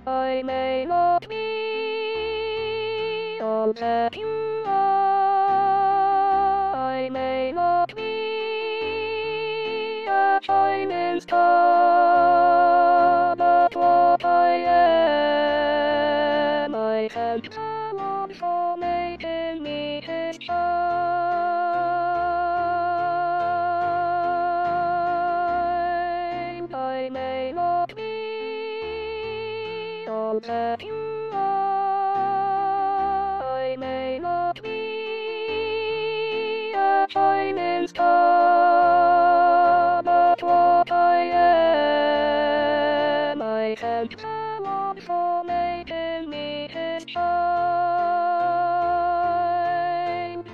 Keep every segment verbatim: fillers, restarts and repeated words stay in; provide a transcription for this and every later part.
I may not be all that you are. I may not be a shining star, but what I am, I thank the Lord for making me His child. I may not be all that you are. I may not be a shining star, but what I am, I thank the Lord for making me His child.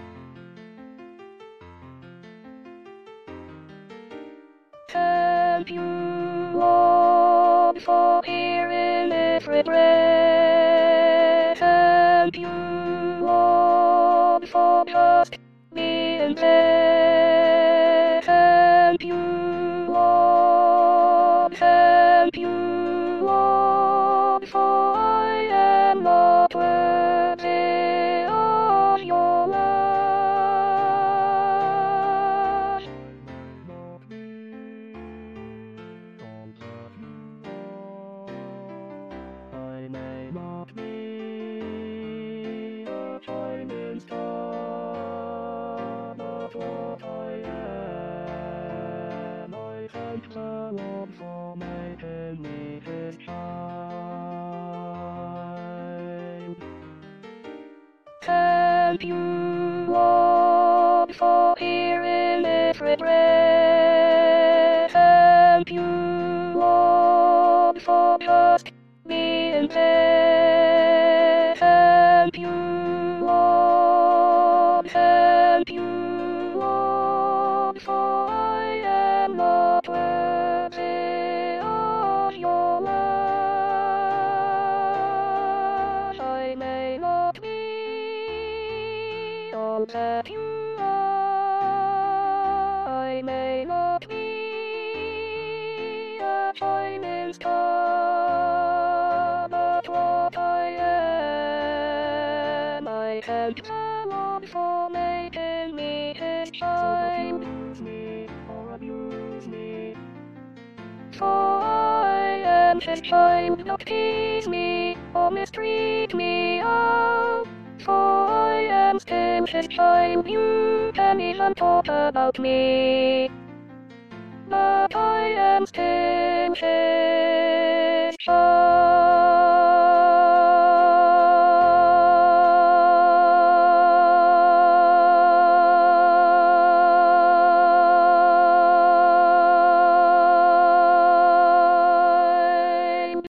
Thank you, Lord, for hearing every prayer. Thank you, Lord, for just being there. Thank you, Lord. Thank you, Lord, for I am not worthy of your love. I may not be a shining star, but what I am, I thank the Lord for making me His child. Thank you, Lord, for hearing every prayer. Thank you, Lord, for just being there. Thank you, Lord. Thank you, Lord, for I am not worthy of your love. I may not be all that you are. I may not be a shining star, but what I am, I thank the Lord for making me His child. So don't use me or abuse me, for I am His child. Don't tease me or mistreat me, oh, for I am still His child. You can even talk about me.